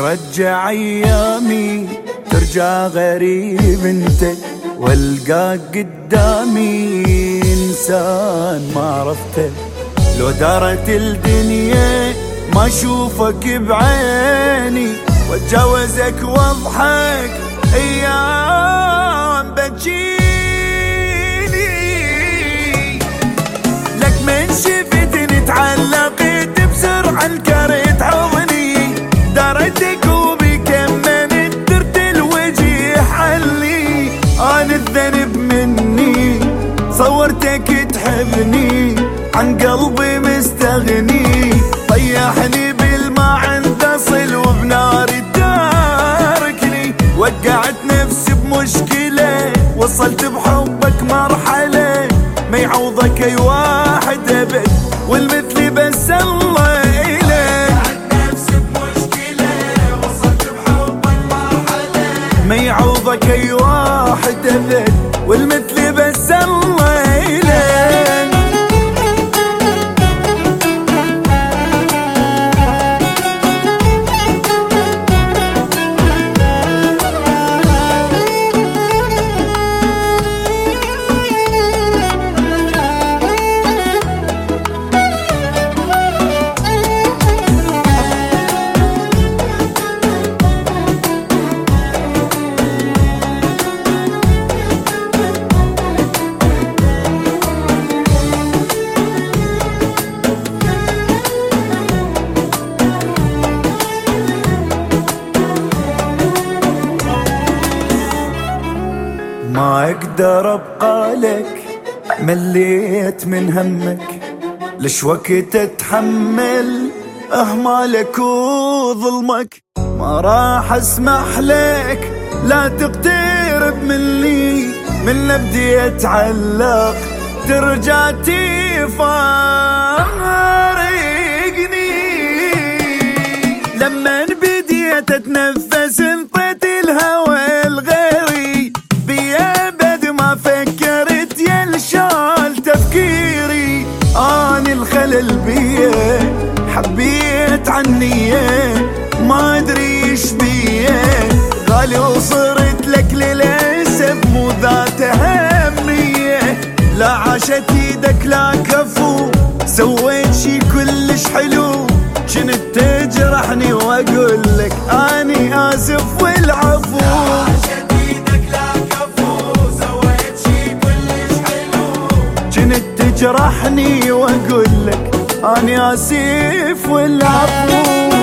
يرجع ايامي ترجع غريب انت، والقاك قدامي انسان ما عرفته. لو دارت الدنيا ما اشوفك بعيني، واتجاوزك واضحك ايام بتجيني. لك من شفتني تعلقت بسرعة انكرت حضني، دارتك وبكمنت درت الوجه حلي. انا الذنب مني صورتك تحبني، عن قلبي مستغني. طيحني بالما عند اصل وبنار تاركني، وقعت نفسي بمشكلة وصلت بحبك مرحلة ما يعوضك اي واحد ابد، والمثل بس الله إليه. وقعت نفسي بمشكلة وصلت بحبك مرحلة ما يعوضك اي واحد ابد، والمثل بس الله إليه. ما اقدر ابقى لك، مليت من همك، ليش وقت اتحمل اهمالك وظلمك. ما راح اسمح لك لا تقترب مني، من بدي اتعلق ترجع تفارقني. لما بديت اتنفس انطيت الهوى الغيري، بأبد ما فكرت يلشال تفكيري. أنا الخلل بيه حبيت عنيه، ما أدري إيش بيه غالي وصرت لك للأسف مو ذات أهمية. لا عاشت إيدك لا كفو، سويت شي كلش حلو، كنت تجرحني وأقول لك أني آسف والعفو. تجرحني واقول لك اني اسف والعفو.